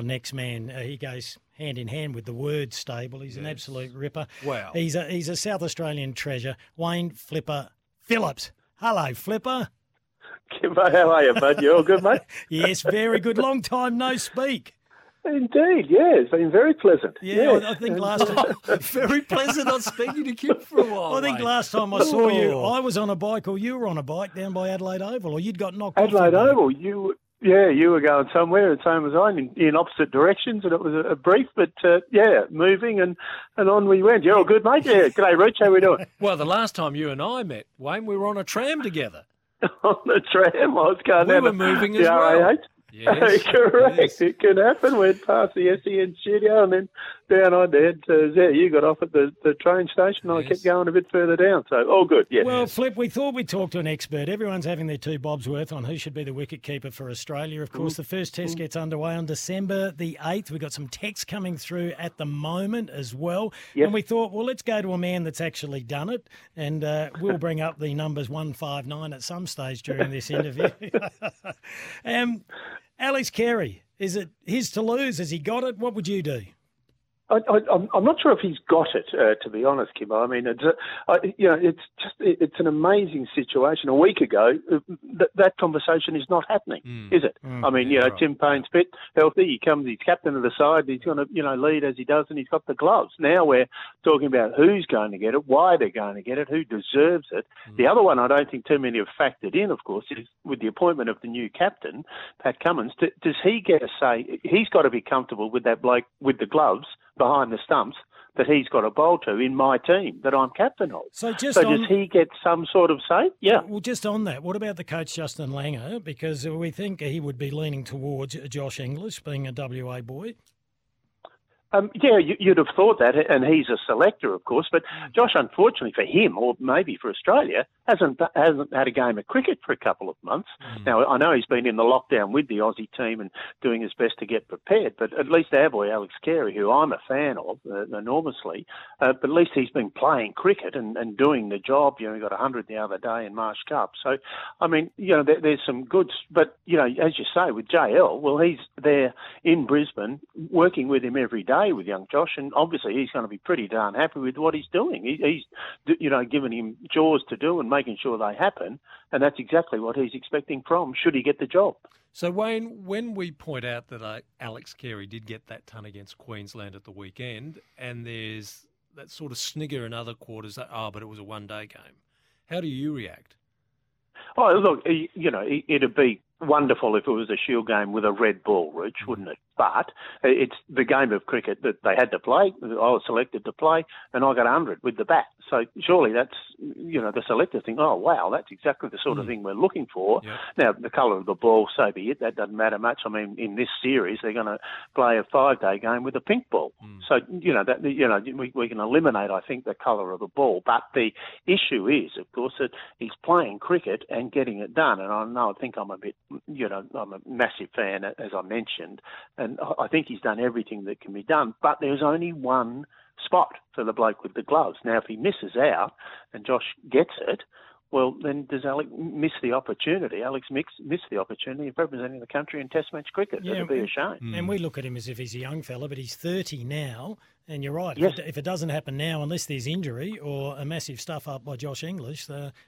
our next man. He goes hand in hand with the word stable. He's an absolute ripper. Wow. He's a South Australian treasure, Wayne Flipper Phillips. Hello, Flipper. Kimbo, how are you, bud? You all good, mate? Yes, very good. Long time no speak. Indeed, yeah. It's been very pleasant. Yeah, Yes. I think last time... Very pleasant not speaking to Kim for a while. I think mate. last time I saw you, Oh. I was on a bike or you were on a bike down by Adelaide Oval, or you'd got knocked off. Adelaide your bike. Oval, you were going somewhere, and same as I, in opposite directions, and it was a brief, but moving, and on we went. You're all good, mate? Yeah, g'day, Rich, how we doing? Well, the last time you and I met, Wayne, we were on a tram together. On the tram, I was going We down were to moving the as well. RAH. Yes, Correct. yes. It can happen. Went past the SEN studio and then down I did to Z. You got off at the train station. I kept going a bit further down. So all good, yeah. Well, Flip, we thought we'd talk to an expert. Everyone's having their two bobs worth on who should be the wicketkeeper for Australia. Of course, the first test gets underway on December the 8th. We've got some texts coming through at the moment as well. Yes. And we thought, well, let's go to a man that's actually done it. And we'll bring up the numbers 159 at some stage during this interview. Alex Carey, is it his to lose? Has he got it? What would you do? I'm not sure if he's got it, to be honest, Kimbo. I mean, it's an amazing situation. A week ago, that conversation is not happening, is it? I mean, right. Tim Payne's fit, healthy. He's captain of the side. He's going to, lead as he does, and he's got the gloves. Now we're talking about who's going to get it, why they're going to get it, who deserves it. The other one I don't think too many have factored in, of course, is with the appointment of the new captain, Pat Cummins. Does he get a say? He's got to be comfortable with that bloke with the gloves behind the stumps that he's got to bowl to in my team that I'm captain of. So does he get some sort of say? Yeah. Well, just on that, what about the coach Justin Langer? Because we think he would be leaning towards Josh English, being a WA boy. You'd have thought that, and he's a selector, of course. But Josh, unfortunately for him, or maybe for Australia, hasn't had a game of cricket for a couple of months. Now, I know he's been in the lockdown with the Aussie team and doing his best to get prepared. But at least our boy Alex Carey, who I'm a fan of enormously, but at least he's been playing cricket and doing the job. He got 100 the other day in Marsh Cup. So, I mean, there's some goods. But as you say, with JL, well, he's there in Brisbane working with him every day with young Josh, and obviously he's going to be pretty darn happy with what he's doing. He's given him chores to do and making sure they happen, and that's exactly what he's expecting from should he get the job. So, Wayne, when we point out that Alex Carey did get that ton against Queensland at the weekend, and there's that sort of snigger in other quarters that, but it was a one-day game, how do you react? Oh, look, it'd be wonderful if it was a Shield game with a red ball, Rich, wouldn't it? But it's the game of cricket that they had to play. I was selected to play, and I got 100 with the bat. So surely that's, the selector think, oh, wow, that's exactly the sort of thing we're looking for. Yep. Now, the colour of the ball, so be it. That doesn't matter much. I mean, in this series, they're going to play a 5-day game with a pink ball. So, we can eliminate, I think, the colour of the ball. But the issue is, of course, that he's playing cricket and getting it done. And I think I'm a bit, I'm a massive fan, as I mentioned, and I think he's done everything that can be done. But there's only one spot for the bloke with the gloves. Now, if he misses out and Josh gets it, well, then does Alex miss the opportunity? Alex miss the opportunity of representing the country in Test match cricket. It'd be a shame. And we look at him as if he's a young fella, but he's 30 now. And you're right. Yes. If it doesn't happen now, unless there's injury or a massive stuff up by Josh Inglis,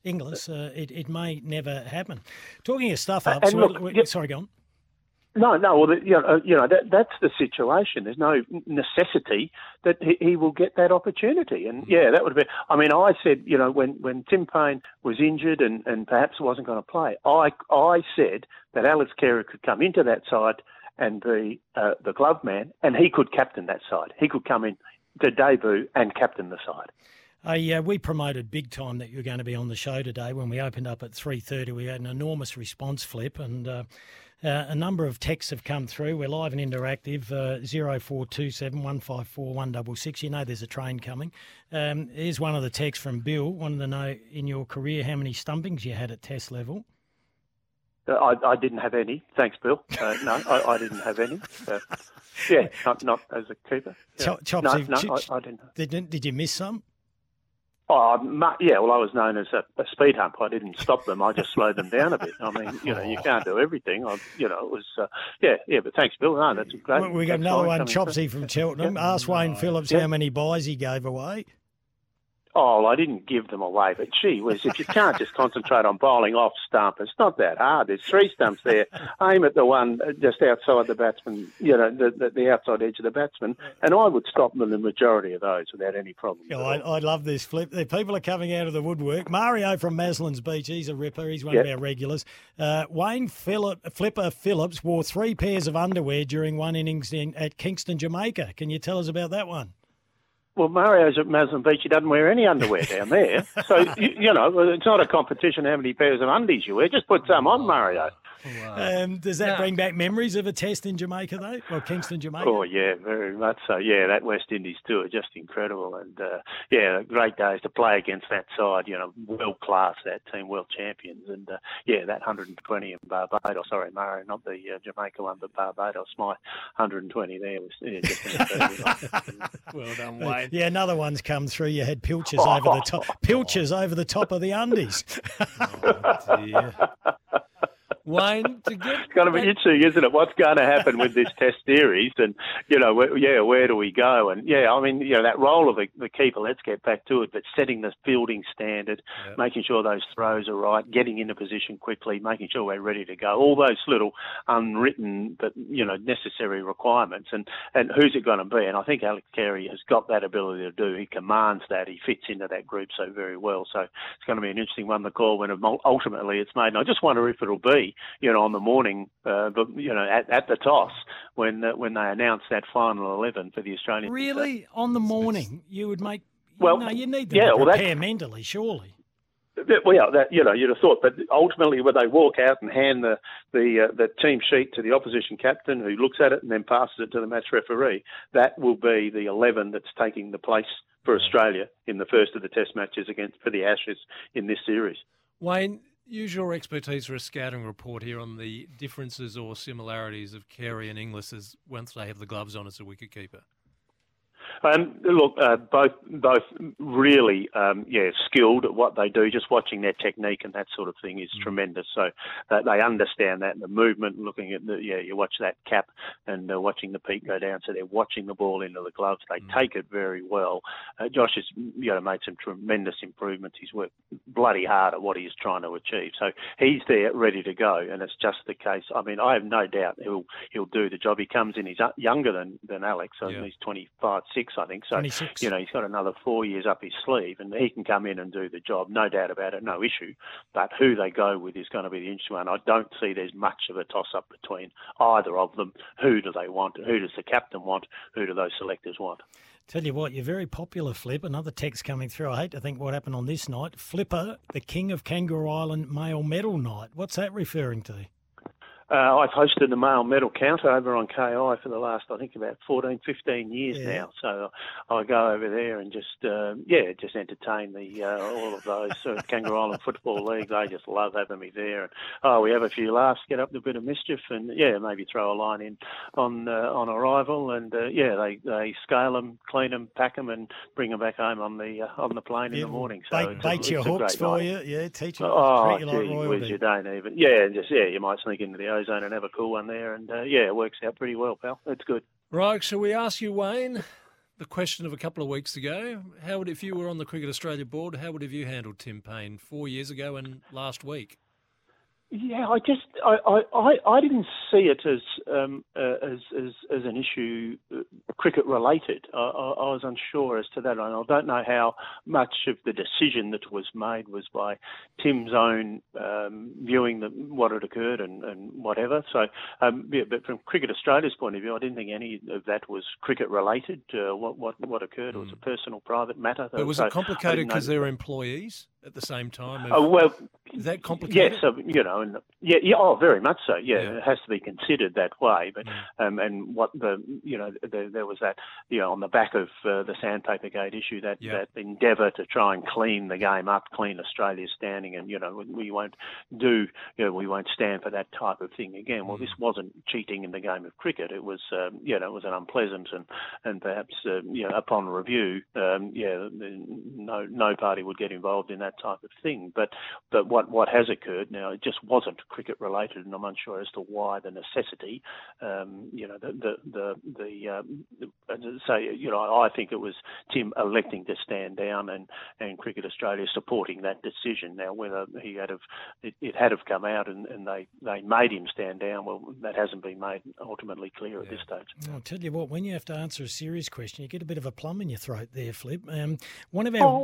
it may never happen. Talking of stuff up, sorry, go on. No. Well, that's the situation. There's no necessity that he will get that opportunity, and that would be. I mean, I said, when Tim Payne was injured and perhaps wasn't going to play, I said that Alex Carey could come into that side and be the glove man, and he could captain that side. He could come in to debut and captain the side. We promoted big time that you were going to be on the show today. When we opened up at 3:30, we had an enormous response, Flip, and a number of texts have come through. We're live and interactive, 0427 154 166. You know there's a train coming. Here's one of the texts from Bill. Wanted to know, in your career, how many stumpings you had at Test level? I didn't have any. Thanks, Bill. No, I didn't have any. Not as a keeper. Yeah. Chopsy, I didn't. Did you miss some? Yeah, well, I was known as a speed hump. I didn't stop them. I just slowed them down a bit. I mean, you can't do everything. It was, but thanks, Bill. No, that's great. We got another one, Chopsy from Cheltenham. Ask Wayne Phillips how many buys he gave away. Oh, well, I didn't give them away, but gee whiz, if you can't just concentrate on bowling off stump, it's not that hard. There's 3 stumps there. Aim at the one just outside the batsman, the outside edge of the batsman, and I would stop them in the majority of those without any problem. I love this flip. The people are coming out of the woodwork. Mario from Maslins Beach, he's a ripper. He's one of our regulars. Wayne Flipper Phillips wore 3 pairs of underwear during one innings at Kingston, Jamaica. Can you tell us about that one? Well, Mario's at Maslin Beach. He doesn't wear any underwear down there. So, it's not a competition how many pairs of undies you wear. Just put some on, Mario. Wow. Does that bring back memories of a test in Jamaica, though? Well, Kingston, Jamaica? Oh, yeah, very much so. Yeah, that West Indies tour, just incredible. And, great days to play against that side, world class, that team, world champions. And, that 120 in Barbados. Sorry, Mario, not the Jamaica one, but Barbados. My 120 there was just incredible. Well done, Wayne. Yeah, another one's come through. You had Pilchers over the top. Pilchers over the top of the undies. Oh, dear. Wayne, it's going to be interesting, isn't it? What's going to happen with this Test series, and where do we go? And that role of the keeper. Let's get back to it, but setting the fielding standard, making sure those throws are right, getting into position quickly, making sure we're ready to go. All those little unwritten but necessary requirements. And who's it going to be? And I think Alex Carey has got that ability to do. He commands that. He fits into that group so very well. So it's going to be an interesting one to call when ultimately it's made. And I just wonder if it'll be on the morning, at the toss when they announce that final 11 for the Australian. Really, on the morning, you would make. You need them to prepare mentally, surely. Well, you'd have thought, but ultimately, when they walk out and hand the team sheet to the opposition captain, who looks at it and then passes it to the match referee, that will be the 11 that's taking the place for Australia in the first of the Test matches for the Ashes in this series. Wayne, use your expertise for a scouting report here on the differences or similarities of Carey and Inglis once they have the gloves on as a wicketkeeper. Both really, skilled at what they do. Just watching their technique and that sort of thing is tremendous. So they understand that, and the movement. Looking at you watch that cap and watching the peak go down. So they're watching the ball into the gloves. They take it very well. Josh has made some tremendous improvements. He's worked bloody hard at what he's trying to achieve. So he's there, ready to go, and it's just the case. I mean, I have no doubt he'll do the job. He comes in. He's younger than Alex. So he's 25, 6, I think. So 26. He's got another 4 years up his sleeve, and he can come in and do the job, no doubt about it, no issue. But who they go with is going to be the interesting one. I don't see there's much of a toss-up between either of them. Who do they want? Who does the captain want? Who do those selectors want? Tell you what, you're very popular, Flip. Another text coming through. I hate to think what happened on this night. Flipper, the king of Kangaroo Island male medal night. What's that referring to? I've hosted the male medal count over on KI for the last, I think, about 14, 15 years now. So I go over there and just entertain all of those Kangaroo Island Football League. They just love having me there. And, we have a few laughs, get up to a bit of mischief, and, maybe throw a line in on arrival. And, they scale them, clean them, pack them, and bring them back home on the plane in the morning. So bait your hooks for you. Yeah, teach you. Oh, treat you like royalty. You don't even. Yeah, you might sneak into the ozone and have a cool one there, and it works out pretty well, pal. It's good. Right, shall we ask you, Wayne, the question of a couple of weeks ago? If you were on the Cricket Australia board, how would have you handled Tim Payne 4 years ago and last week? Yeah, I didn't see it as an issue cricket related. I was unsure as to that, and I don't know how much of the decision that was made was by Tim's own viewing what had occurred and whatever. So, but from Cricket Australia's point of view, I didn't think any of that was cricket related. What occurred? It was a personal, private matter. But was it complicated because they're employees? at the same time? Well, is that complicated? Yes, and very much so. Yeah, it has to be considered that way. But and what there was that on the back of the Sandpaper Gate issue that endeavour to try and clean the game up, clean Australia's standing, and we won't stand for that type of thing again. Well, this wasn't cheating in the game of cricket. It was it was an unpleasant and perhaps upon review, no party would get involved in that type of thing. But what has occurred now, it just wasn't cricket related, and I'm unsure as to why the necessity. I think it was Tim electing to stand down and Cricket Australia supporting that decision. Now, whether it had have come out and they made him stand down, well, that hasn't been made ultimately clear at this stage. I'll tell you what, when you have to answer a serious question, you get a bit of a plum in your throat there, Flip. One of our...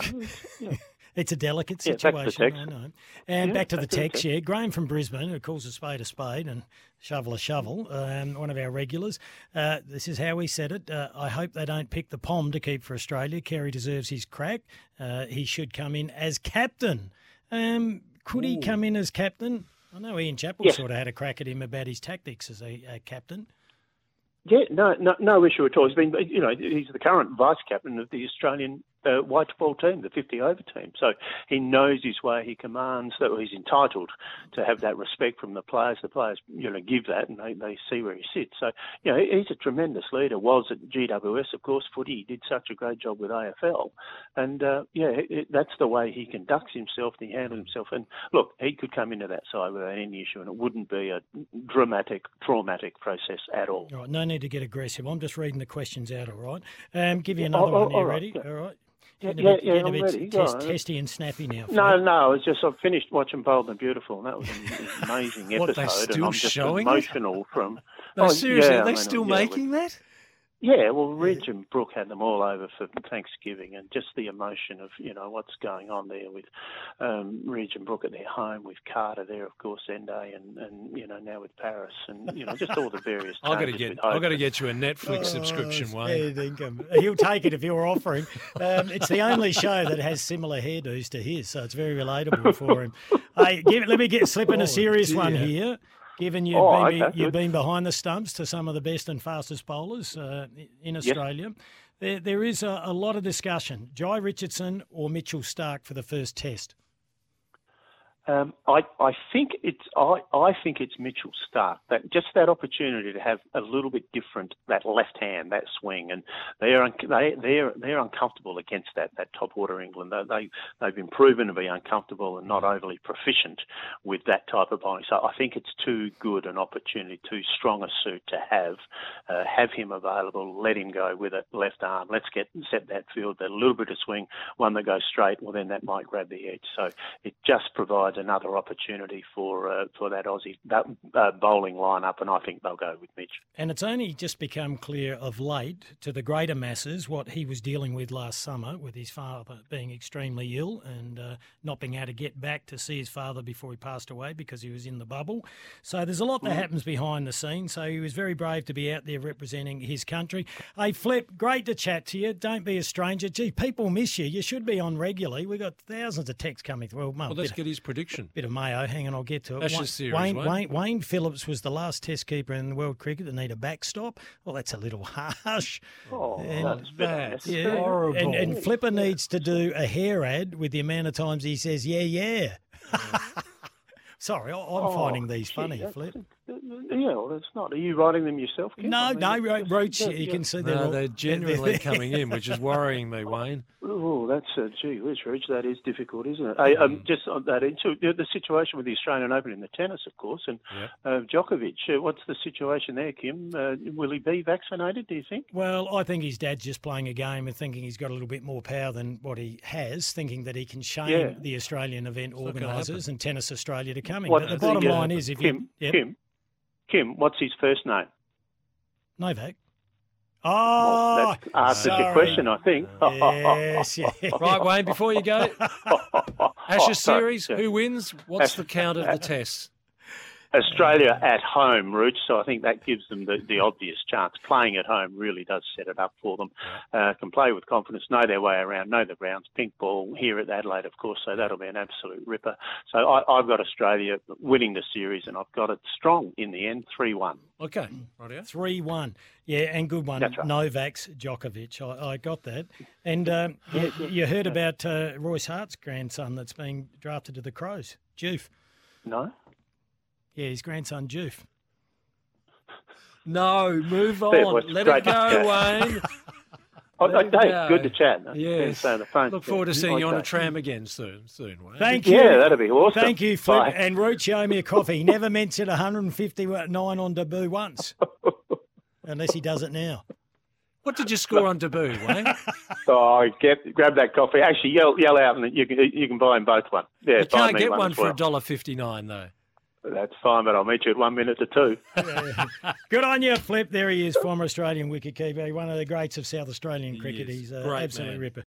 It's a delicate situation, back to the text. I know. And back to the text, Graham from Brisbane, who calls a spade and shovel a shovel, one of our regulars. This is how he said it. I hope they don't pick the Pom to keep for Australia. Kerry deserves his crack. He should come in as captain. Could he come in as captain? I know Ian Chappell sort of had a crack at him about his tactics as a captain. Yeah, no issue at all. He's been, he's the current vice captain of the Australian white ball team, the 50-over team. So he knows his way. He commands that. He's entitled to have that respect from the players. The players, give that, and they see where he sits. So, he's a tremendous leader. Was at GWS, of course, footy. He did such a great job with AFL, and that's the way he conducts himself. And he handles himself. And look, he could come into that side without any issue, and it wouldn't be a traumatic process at all. All right, no need to get aggressive. I'm just reading the questions out. All right, give you another one. You ready? All right. I'm ready. Testy and snappy now. No, I've finished watching Bold and Beautiful, and that was an amazing episode. What, they're still and I'm just showing emotional from. No, seriously, are they still making that? Yeah, well, Reg and Brooke had them all over for Thanksgiving, and just the emotion of what's going on there with Reg and Brooke at their home, with Carter there, of course, Ende, and now with Paris, and just all the various. I've got to get you a Netflix subscription, Wayne. He'll take it if you're offering. It's the only show that has similar hairdos to his, so it's very relatable for him. Hey, let me slip in a serious one here. Given you've been behind the stumps to some of the best and fastest bowlers in Australia, there is a lot of discussion. Jai Richardson or Mitchell Starc for the first test? I think it's Mitchell Starc. That opportunity to have a little bit different, that left hand, that swing, and they're uncomfortable against that top order England. They've been proven to be uncomfortable and not overly proficient with that type of bowling. So I think it's too good an opportunity, too strong a suit to have him available. Let him go with it, left arm. Let's set that field, that little bit of swing, one that goes straight. Well, then that might grab the edge. So it just provides another opportunity for that Aussie bowling lineup, and I think they'll go with Mitch. And it's only just become clear of late to the greater masses what he was dealing with last summer, with his father being extremely ill and not being able to get back to see his father before he passed away because he was in the bubble. So there's a lot that happens behind the scenes. So he was very brave to be out there representing his country. Hey, Flip, great to chat to you. Don't be a stranger. Gee, people miss you. You should be on regularly. We've got thousands of texts coming through. Well, let's get his prediction. Bit of Mayo. Hang on, I'll get to it. Ashes series, Wayne Phillips was the last test keeper in the world cricket to need a backstop. Well, that's a little harsh. That's horrible. And Flipper needs to do a hair ad with the amount of times he says, yeah. Sorry, I'm finding these funny, Flip. Yeah, well, it's not. Are you writing them yourself, Kim? No, Roots, you can see they're genuinely coming in, which is worrying me, Wayne. Oh, that's gee whiz, Rich. That is difficult, isn't it? Just on that, the situation with the Australian Open in the tennis, of course, and Djokovic. What's the situation there, Kim? Will he be vaccinated, do you think? Well, I think his dad's just playing a game and thinking he's got a little bit more power than what he has, thinking that he can shame the Australian event organisers and Tennis Australia to come in. But the bottom line is, if Kim, what's his first name? Novak. Oh, that answers your question, I think. Yes. Right, Wayne, before you go, Ashes series, who wins? What's the count of the tests? Australia at home, Rooch, so I think that gives them the obvious chance. Playing at home really does set it up for them. Can play with confidence, know their way around, know the grounds, pink ball here at Adelaide, of course, so that'll be an absolute ripper. So I've got Australia winning the series, and I've got it strong in the end, 3-1. Okay, rightio. 3-1. Yeah, and good one. That's right. Novak's Djokovic. I got that. And you heard about Royce Hart's grandson that's being drafted to the Crows, Juve. No? Yeah, his grandson, Juve. No, move There, on. well, Let great it go, to chat. Wayne. Hey, good to chat. Yes. On the phone. Look forward to seeing you on a Okay. tram again soon, Wayne. Thank you. Yeah, that'd be awesome. Thank you, Flip. Bye. And Root, you owe me a coffee. He never mentioned 159 on debut once. Unless he does it now. What did you score on debut, Wayne? Oh, grab that coffee. Actually, yell out, and you can buy them both one. Yeah, You buy can't me get one one as for well. $1.59 though. That's fine, but I'll meet you at 1 minute to 2. Good on you, Flip. There he is, former Australian wicketkeeper, one of the greats of South Australian cricket. is. He's an Great absolute man. ripper.